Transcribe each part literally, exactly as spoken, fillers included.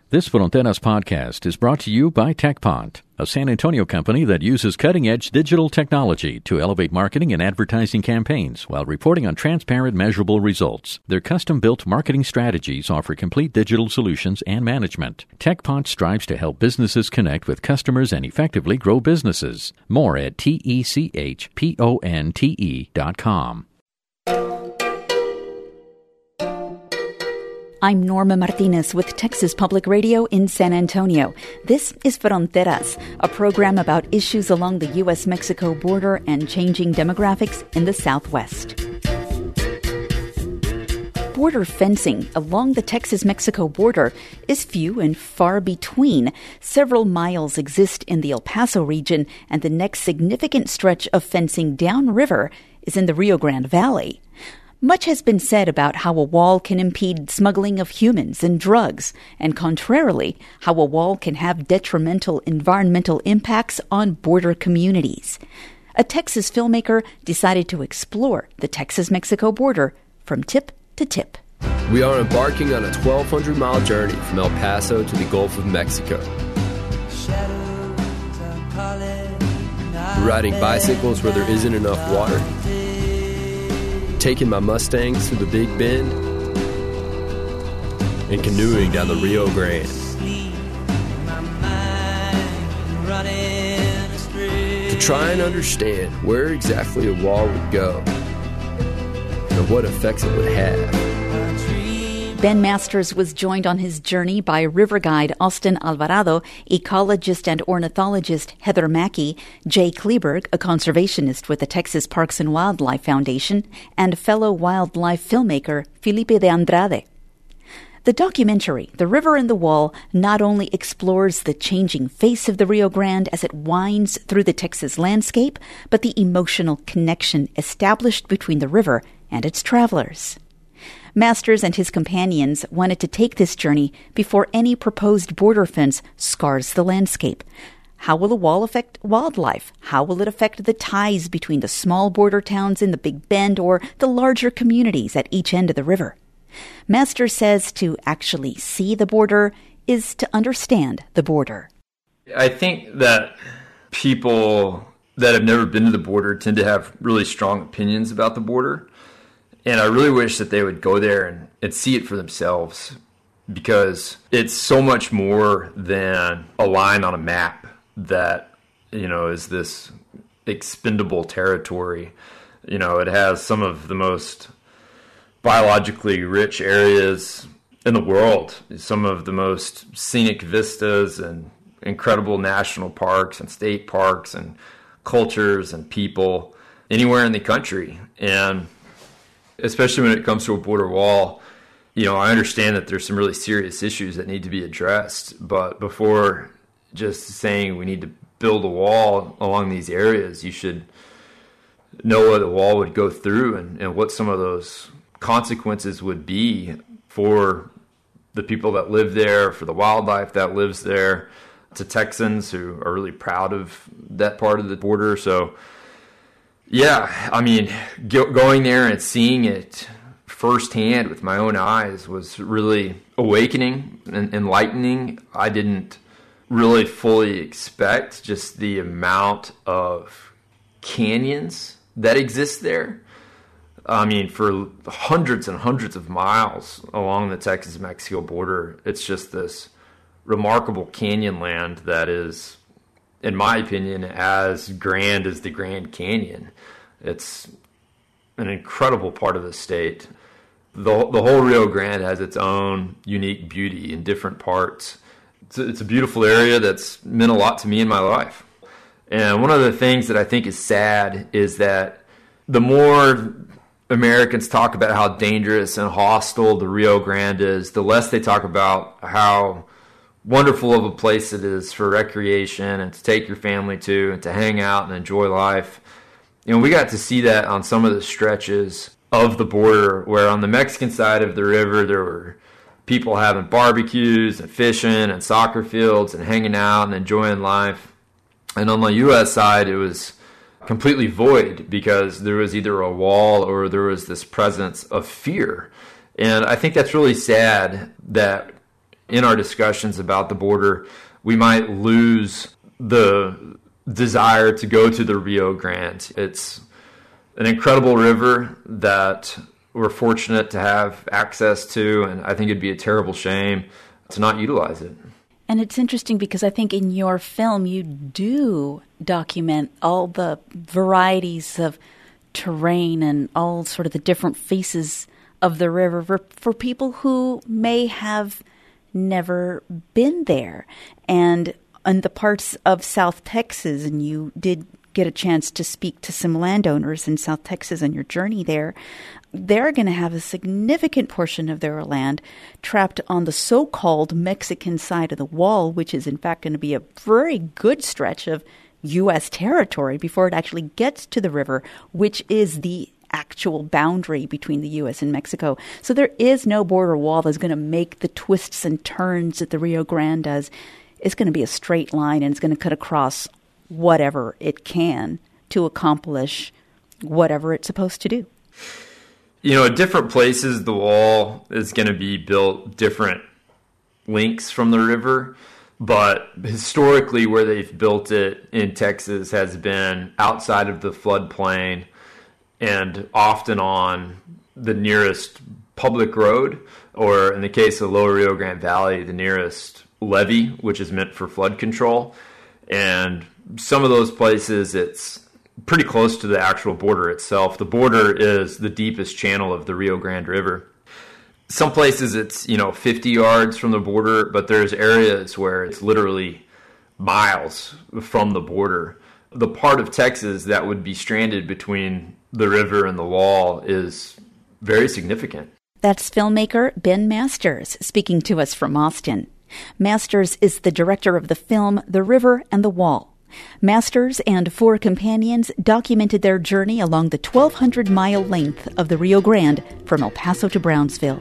This Fronteras podcast is brought to you by TechPont, a San Antonio company that uses cutting-edge digital technology to elevate marketing and advertising campaigns while reporting on transparent, measurable results. Their custom-built marketing strategies offer complete digital solutions and management. TechPont strives to help businesses connect with customers and effectively grow businesses. More at T E C H P O N T E dot com. I'm Norma Martinez with Texas Public Radio in San Antonio. This is Fronteras, a program about issues along the U S Mexico border and changing demographics in the Southwest. Border fencing along the Texas-Mexico border is few and far between. Several miles exist in the El Paso region, and the next significant stretch of fencing downriver is in the Rio Grande Valley. Much has been said about how a wall can impede smuggling of humans and drugs, and contrarily, how a wall can have detrimental environmental impacts on border communities. A Texas filmmaker decided to explore the Texas-Mexico border from tip to tip. We are embarking on a twelve hundred mile journey from El Paso to the Gulf of Mexico. We're riding bicycles where there isn't enough water, taking my Mustangs through the Big Bend, and canoeing down the Rio Grande. To try and understand where exactly a wall would go and what effects it would have. Ben Masters was joined on his journey by river guide Austin Alvarado, ecologist and ornithologist Heather Mackey, Jay Kleberg, a conservationist with the Texas Parks and Wildlife Foundation, and fellow wildlife filmmaker Felipe de Andrade. The documentary, The River and the Wall, not only explores the changing face of the Rio Grande as it winds through the Texas landscape, but the emotional connection established between the river and its travelers. Masters and his companions wanted to take this journey before any proposed border fence scars the landscape. How will the wall affect wildlife? How will it affect the ties between the small border towns in the Big Bend or the larger communities at each end of the river? Masters says to actually see the border is to understand the border. I think that people that have never been to the border tend to have really strong opinions about the border. And I really wish that they would go there and, and see it for themselves, because it's so much more than a line on a map that, you know, is this expendable territory. You know, it has some of the most biologically rich areas in the world, some of the most scenic vistas and incredible national parks and state parks and cultures and people anywhere in the country. And especially when it comes to a border wall, you know, I understand that there's some really serious issues that need to be addressed. But before just saying we need to build a wall along these areas, you should know what the wall would go through and, and what some of those consequences would be for the people that live there, for the wildlife that lives there, to Texans who are really proud of that part of the border. So yeah, I mean, go, going there and seeing it firsthand with my own eyes was really awakening and enlightening. I didn't really fully expect just the amount of canyons that exist there. I mean, for hundreds and hundreds of miles along the Texas-Mexico border, it's just this remarkable canyon land that is, in my opinion, as grand as the Grand Canyon. It's an incredible part of the state. The, the whole Rio Grande has its own unique beauty in different parts. It's a, it's a beautiful area that's meant a lot to me in my life. And one of the things that I think is sad is that the more Americans talk about how dangerous and hostile the Rio Grande is, the less they talk about how wonderful of a place it is for recreation and to take your family to and to hang out and enjoy life. You know, we got to see that on some of the stretches of the border where on the Mexican side of the river there were people having barbecues and fishing and soccer fields and hanging out and enjoying life. And on the U S side, it was completely void because there was either a wall or there was this presence of fear. And I think that's really sad that in our discussions about the border, we might lose the desire to go to the Rio Grande. It's an incredible river that we're fortunate to have access to, and I think it'd be a terrible shame to not utilize it. And it's interesting because I think in your film you do document all the varieties of terrain and all sort of the different faces of the river for, for people who may have never been there. And in the parts of South Texas, and you did get a chance to speak to some landowners in South Texas on your journey there, they're going to have a significant portion of their land trapped on the so-called Mexican side of the wall, which is in fact going to be a very good stretch of U S territory before it actually gets to the river, which is the actual boundary between the U S and Mexico. So there is no border wall that's going to make the twists and turns that the Rio Grande does. It's going to be a straight line, and it's going to cut across whatever it can to accomplish whatever it's supposed to do. You know, at different places, the wall is going to be built different lengths from the river. But historically, where they've built it in Texas has been outside of the floodplain and often on the nearest public road, or in the case of Lower Rio Grande Valley, the nearest levee, which is meant for flood control. And some of those places, it's pretty close to the actual border itself. The border is the deepest channel of the Rio Grande River. Some places it's, you know, fifty yards from the border, but there's areas where it's literally miles from the border. The part of Texas that would be stranded between the river and the wall is very significant. That's filmmaker Ben Masters speaking to us from Austin. Masters is the director of the film The River and the Wall. Masters and four companions documented their journey along the twelve hundred mile length of the Rio Grande from El Paso to Brownsville.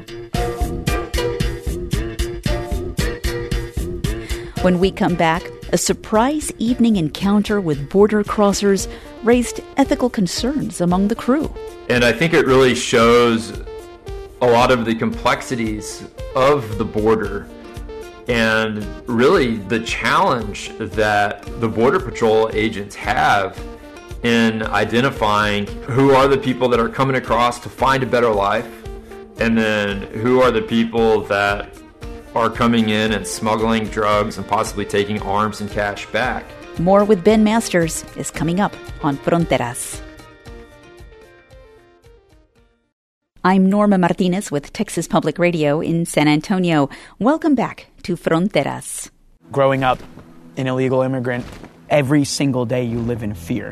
When we come back, a surprise evening encounter with border crossers raised ethical concerns among the crew. And I think it really shows a lot of the complexities of the border and really the challenge that the Border Patrol agents have in identifying who are the people that are coming across to find a better life, and then who are the people that are coming in and smuggling drugs and possibly taking arms and cash back. More with Ben Masters is coming up on Fronteras. I'm Norma Martinez with Texas Public Radio in San Antonio. Welcome back to Fronteras. Growing up an illegal immigrant, every single day you live in fear.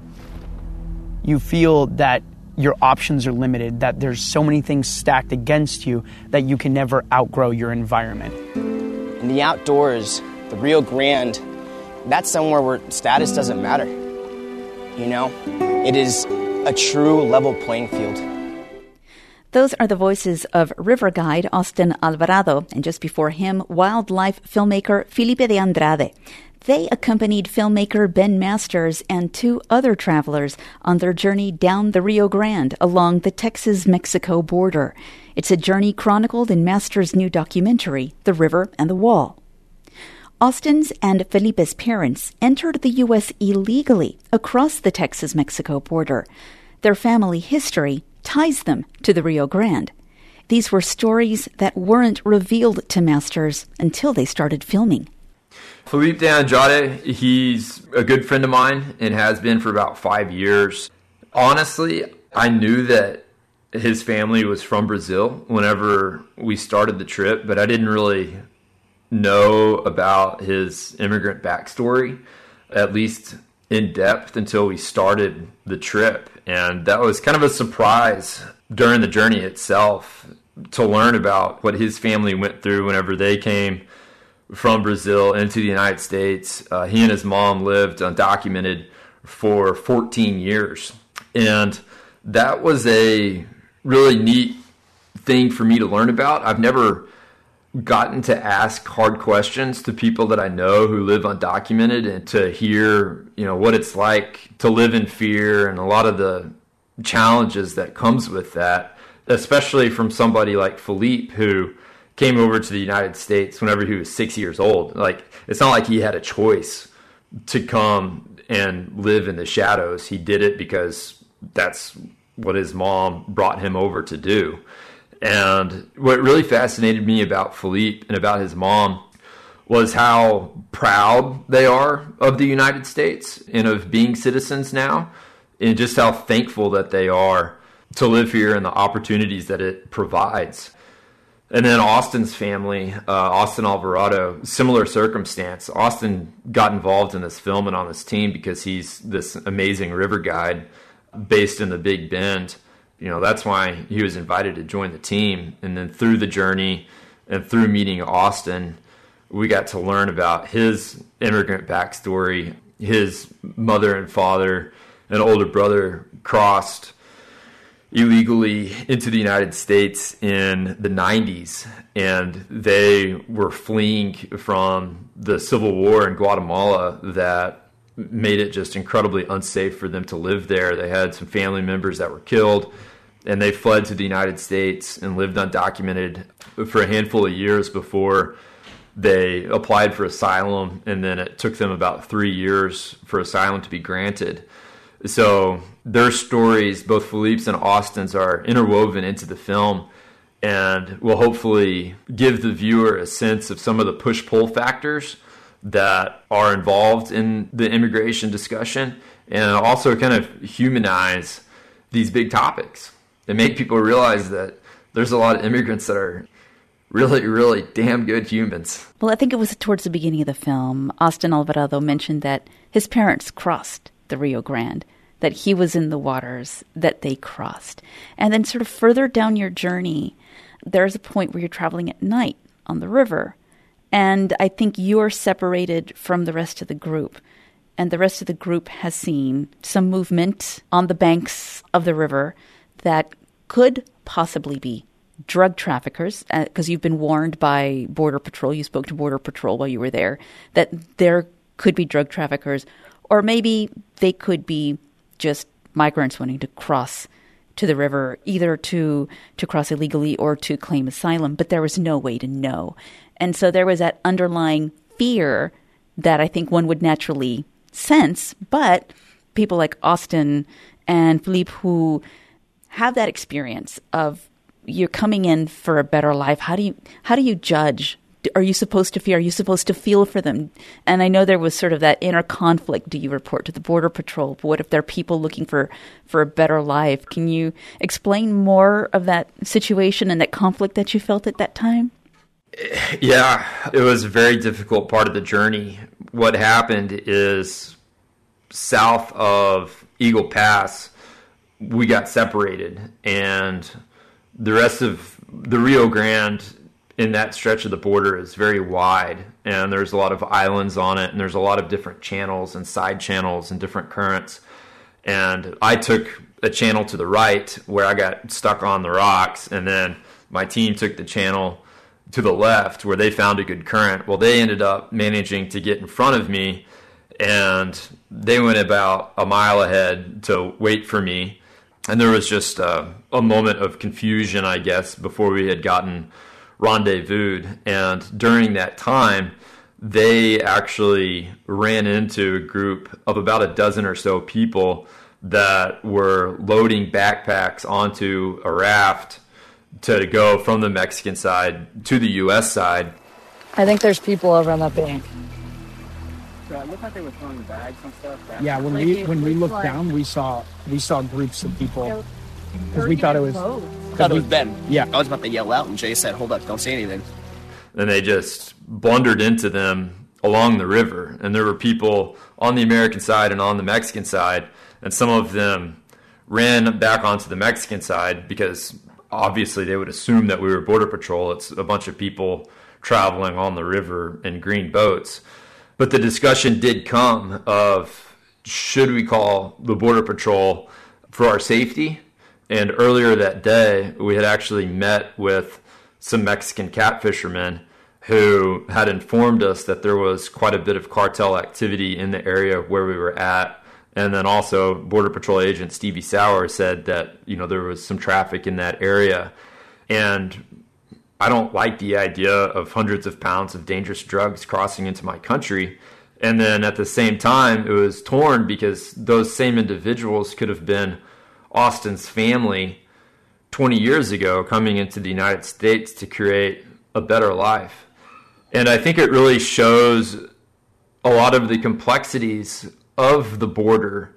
You feel that your options are limited, that there's so many things stacked against you that you can never outgrow your environment. In the outdoors, the Rio Grande, that's somewhere where status doesn't matter. You know, it is a true level playing field. Those are the voices of river guide Austin Alvarado, and just before him, wildlife filmmaker Felipe de Andrade. They accompanied filmmaker Ben Masters and two other travelers on their journey down the Rio Grande along the Texas-Mexico border. It's a journey chronicled in Masters' new documentary, The River and the Wall. Austin's and Felipe's parents entered the U S illegally across the Texas-Mexico border. Their family history ties them to the Rio Grande. These were stories that weren't revealed to Masters until they started filming. Felipe de Andrade, he's a good friend of mine and has been for about five years. Honestly, I knew that his family was from Brazil whenever we started the trip, but I didn't really know about his immigrant backstory, at least in depth, until we started the trip. And that was kind of a surprise during the journey itself to learn about what his family went through whenever they came from Brazil into the United States. Uh, he and his mom lived undocumented for fourteen years. And that was a really neat thing for me to learn about. I've never gotten to ask hard questions to people that I know who live undocumented, and to hear, you know, what it's like to live in fear and a lot of the challenges that comes with that, especially from somebody like Felipe, who came over to the United States whenever he was six years old. Like, it's not like he had a choice to come and live in the shadows. He did it because that's what his mom brought him over to do. And what really fascinated me about Philippe and about his mom was how proud they are of the United States and of being citizens now, and just how thankful that they are to live here and the opportunities that it provides. And then Austin's family, uh, Austin Alvarado, similar circumstance. Austin got involved in this film and on this team because he's this amazing river guide based in the Big Bend. You know, that's why he was invited to join the team. And then through the journey and through meeting Austin, we got to learn about his immigrant backstory. His mother and father and older brother crossed illegally into the United States in the nineties, and they were fleeing from the civil war in Guatemala that made it just incredibly unsafe for them to live there. They had some family members that were killed, and they fled to the United States and lived undocumented for a handful of years before they applied for asylum, and then it took them about three years for asylum to be granted. So their stories, both Philippe's and Austin's, are interwoven into the film and will hopefully give the viewer a sense of some of the push-pull factors that are involved in the immigration discussion, and also kind of humanize these big topics and make people realize that there's a lot of immigrants that are really, really damn good humans. Well, I think it was towards the beginning of the film, Austin Alvarado mentioned that his parents crossed the Rio Grande, that he was in the waters that they crossed. And then sort of further down your journey, there's a point where you're traveling at night on the river. And I think you're separated from the rest of the group. And the rest of the group has seen some movement on the banks of the river that could possibly be drug traffickers, because uh, you've been warned by Border Patrol, you spoke to Border Patrol while you were there, that there could be drug traffickers, or maybe they could be just migrants wanting to cross to the river, either to, to cross illegally or to claim asylum, but there was no way to know. And so there was that underlying fear that I think one would naturally sense, but people like Austin and Philippe, who have that experience of you're coming in for a better life. How do you how do you judge? Are you supposed to fear? Are you supposed to feel for them? And I know there was sort of that inner conflict. Do you report to the Border Patrol? But what if there are people looking for, for a better life? Can you explain more of that situation and that conflict that you felt at that time? Yeah, it was a very difficult part of the journey. What happened is south of Eagle Pass, we got separated, and the rest of the Rio Grande in that stretch of the border is very wide, and there's a lot of islands on it, and there's a lot of different channels and side channels and different currents. And I took a channel to the right where I got stuck on the rocks, and then my team took the channel to the left where they found a good current. Well, they ended up managing to get in front of me, and they went about a mile ahead to wait for me. And there was just uh, a moment of confusion, I guess, before we had gotten rendezvoused. And during that time, they actually ran into a group of about a dozen or so people that were loading backpacks onto a raft to go from the Mexican side to the U S side. I think there's people over on that bank. So it looked like they were throwing bags and stuff. Yeah, when we when we looked down, we saw we saw groups of people because we thought it was. I thought it was Ben. Yeah, I was about to yell out, and Jay said, "Hold up, don't say anything." And they just blundered into them along the river, and there were people on the American side and on the Mexican side, and some of them ran back onto the Mexican side because obviously they would assume that we were Border Patrol. It's a bunch of people traveling on the river in green boats. But the discussion did come of, should we call the Border Patrol for our safety? And earlier that day, we had actually met with some Mexican catfishermen who had informed us that there was quite a bit of cartel activity in the area where we were at. And then also Border Patrol agent Stevie Sauer said that, you know, there was some traffic in that area. And I don't like the idea of hundreds of pounds of dangerous drugs crossing into my country. And then at the same time, it was torn because those same individuals could have been Austin's family twenty years ago coming into the United States to create a better life. And I think it really shows a lot of the complexities of the border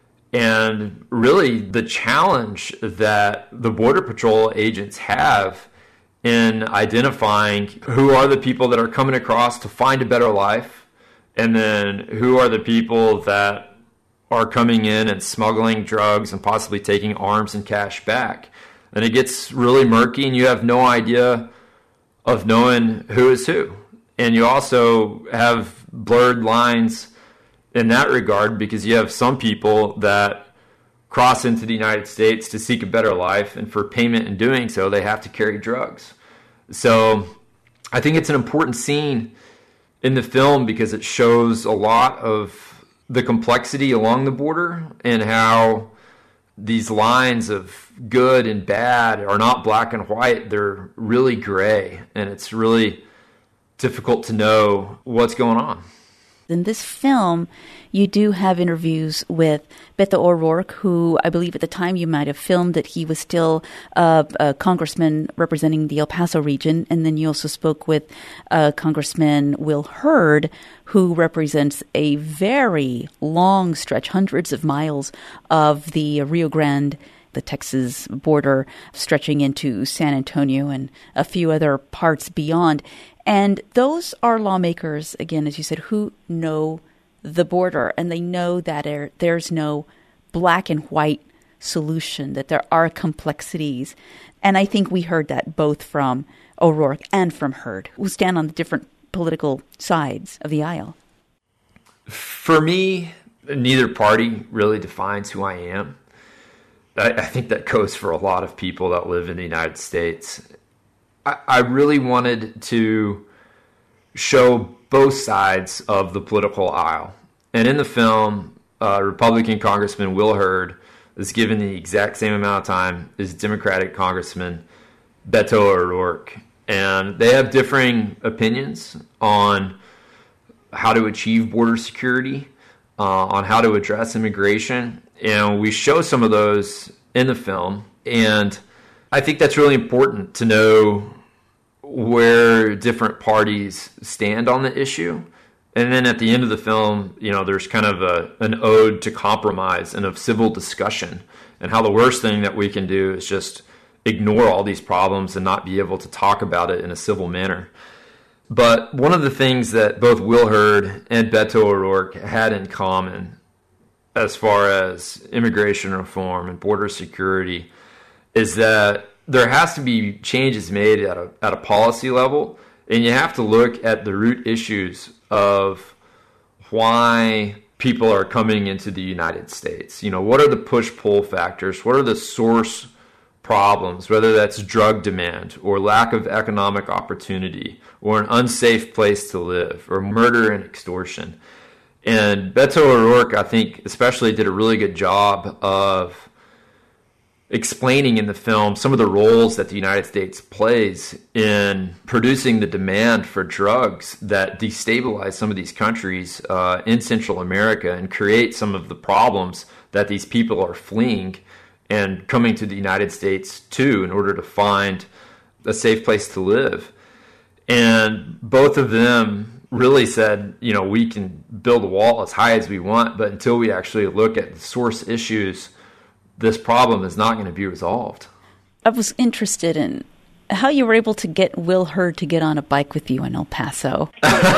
and really the challenge that the Border Patrol agents have in identifying who are the people that are coming across to find a better life, and then who are the people that are coming in and smuggling drugs and possibly taking arms and cash back. And it gets really murky, and you have no idea of knowing who is who. And you also have blurred lines in that regard because you have some people that cross into the United States to seek a better life, and for payment in doing so, they have to carry drugs. So I think it's an important scene in the film because it shows a lot of the complexity along the border and how these lines of good and bad are not black and white. They're really gray, and it's really difficult to know what's going on. In this film, you do have interviews with Beto O'Rourke, who I believe at the time you might have filmed that he was still uh, a congressman representing the El Paso region. And then you also spoke with uh, Congressman Will Hurd, who represents a very long stretch, hundreds of miles of the Rio Grande, the Texas border, stretching into San Antonio and a few other parts beyond. And those are lawmakers, again, as you said, who know the border, and they know that there, there's no black and white solution, that there are complexities. And I think we heard that both from O'Rourke and from Hurd, who stand on the different political sides of the aisle. For me, neither party really defines who I am. I, I think that goes for a lot of people that live in the United States. I really wanted to show both sides of the political aisle. And in the film, uh, Republican Congressman Will Hurd is given the exact same amount of time as Democratic Congressman Beto O'Rourke. And they have differing opinions on how to achieve border security, uh, on how to address immigration. And we show some of those in the film. And I think that's really important to know where different parties stand on the issue. And then at the end of the film, you know, there's kind of a, an ode to compromise and of civil discussion, and how the worst thing that we can do is just ignore all these problems and not be able to talk about it in a civil manner. But one of the things that both Will Hurd and Beto O'Rourke had in common as far as immigration reform and border security is that there has to be changes made at a at a policy level, and you have to look at the root issues of why people are coming into the United States. You know, what are the push-pull factors? What are the source problems, whether that's drug demand or lack of economic opportunity or an unsafe place to live or murder and extortion? And Beto O'Rourke, I think, especially did a really good job of explaining in the film some of the roles that the United States plays in producing the demand for drugs that destabilize some of these countries uh, in Central America and create some of the problems that these people are fleeing and coming to the United States to in order to find a safe place to live. And both of them really said, you know, we can build a wall as high as we want, but until we actually look at the source issues, this problem is not going to be resolved. I was interested in how you were able to get Will Hurd to get on a bike with you in El Paso.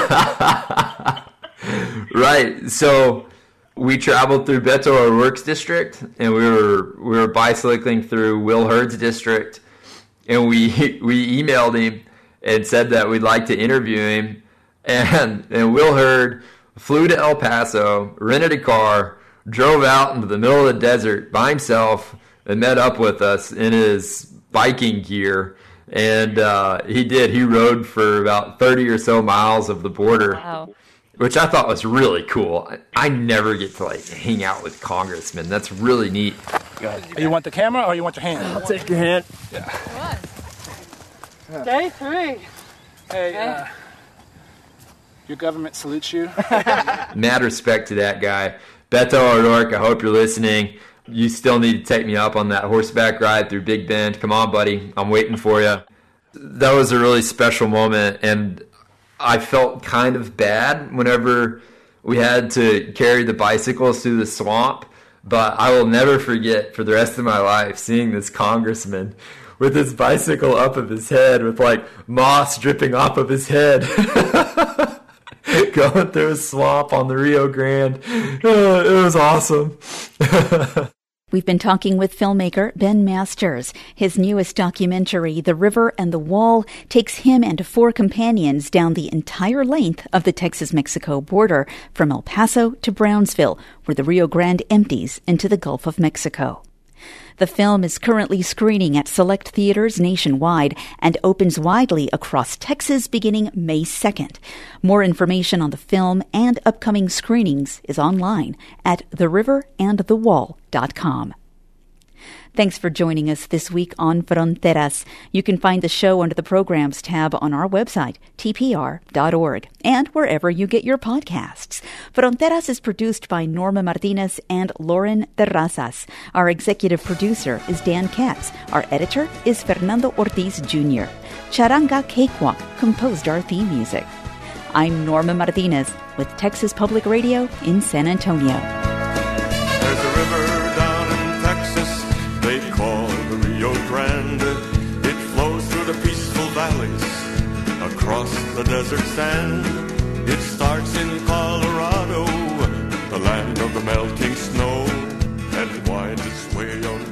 Right. So we traveled through Beto O'Rourke's district, and we were we were bicycling through Will Hurd's district, and we we emailed him and said that we'd like to interview him. And and Will Hurd flew to El Paso, rented a car, drove out into the middle of the desert by himself, and met up with us in his biking gear. And uh, he did. He rode for about thirty or so miles of the border, Wow. which I thought was really cool. I never get to like hang out with congressmen. That's really neat. You want the camera or you want your hand? I'll take your hand. Yeah. Day three. Hey, uh, your government salutes you. Mad respect to that guy. Beto O'Rourke, I hope you're listening. You still need to take me up on that horseback ride through Big Bend. Come on, buddy. I'm waiting for you. That was a really special moment, and I felt kind of bad whenever we had to carry the bicycles through the swamp, but I will never forget for the rest of my life seeing this congressman with his bicycle up of his head with like moss dripping off of his head going through a swamp on the Rio Grande. Oh, it was awesome. We've been talking with filmmaker Ben Masters. His newest documentary, The River and the Wall, takes him and four companions down the entire length of the Texas-Mexico border, from El Paso to Brownsville, where the Rio Grande empties into the Gulf of Mexico. The film is currently screening at select theaters nationwide and opens widely across Texas beginning May second. More information on the film and upcoming screenings is online at the river and the wall dot com. Thanks for joining us this week on Fronteras. You can find the show under the Programs tab on our website, T P R dot org, and wherever you get your podcasts. Fronteras is produced by Norma Martinez and Lauren Terrazas. Our executive producer is Dan Katz. Our editor is Fernando Ortiz Junior Charanga Cakewalk composed our theme music. I'm Norma Martinez with Texas Public Radio in San Antonio. There's a river down in Texas they call the Rio Grande. It flows through the peaceful valleys, across the desert sand. It starts in Colorado, the land of the melting snow, and winds its way on